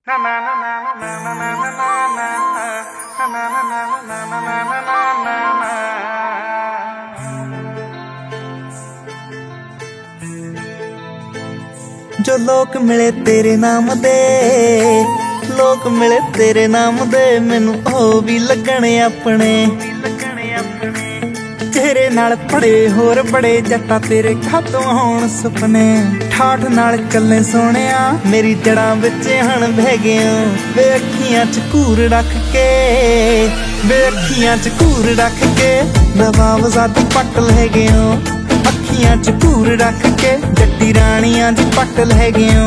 जो लोक मिले तेरे नाम दे, लोक मिले तेरे नाम दे, मैनू ओ भी लगने अपने। तेरे नाल पड़े होर बड़े जट्टा तेरे खातों होण सुपने। ठाठ नाल चले सोहणिया मेरी जड़ां विच हण बह गया। वे अखियां च घूर रख के, वे अखियां च घूर रख के नवाबजादी पट ले गया। अखियां च घूर रख के जट्टी राणियां दी पट ले गया।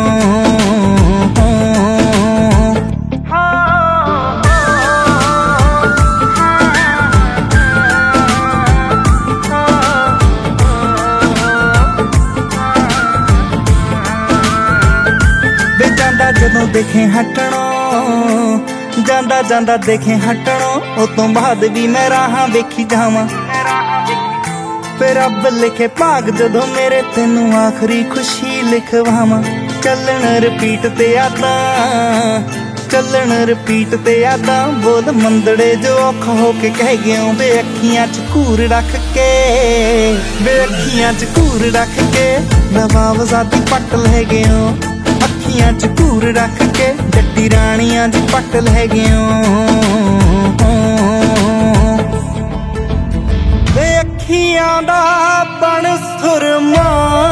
जदों देखे हटणों जांदा जांदा देखे हटणों, उस तो बाद भी मैं राहां वेखी जावां। फिर रब लिखे भाग जदों मेरे तेनू आखरी खुशी लिखवावां। चलन रिपीट ते यादां, चलन रिपीट ते यादां, बोल मंदड़े जो औखा होके कह गया। वे अखियां च घूर रख के, वे अखियां च घूर रख के नवाबजादी पट ले गया। अखियां च घूर रख के जट्टी राणियां दी पट ले गया। वे अखियां दा बण सुरमा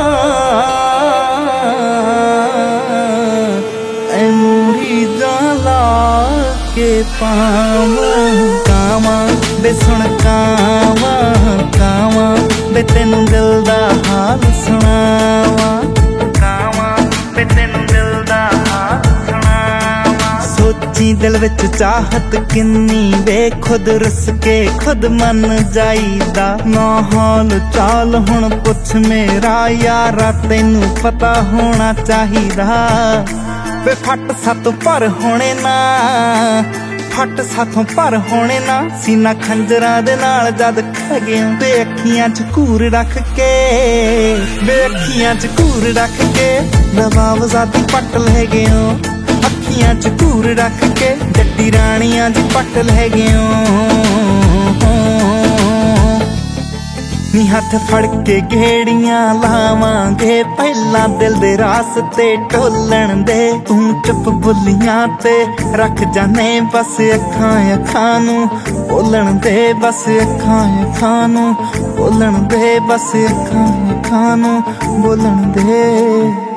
ऐनूरी जाला के पावां। कावां वे सुन कावां, कावां वे तेनू दिल दा हाल सुनावां। सोची दिल विच चाहत किन्नी वे खुद रुस के खुद मन जाईदा। ना हाल चाल हुण पुछ मेरा यारा, तेनू पता होना चाहिदा। वे फट सातों पर होने ना, फट साथों पर होने ना, सीना खंजरां दे नाल जद खा गया। वे अखियां च घूर रख के, वे अखियां च घूर रख के नवाबजादी पट ले गया। अखियां च घूर रख के जट्टी राणियां दी पट ले गया। नी हथ फड़ के गेड़ियां लावांगे, पहला दिल दे रास्ते ढोलण दे। तू चुप बुलियां ते रख जाने बस अखां अखां नू बोलण दे। बस अखां अखां नू बोलण दे, बस अखां अखां नू बोलण दे।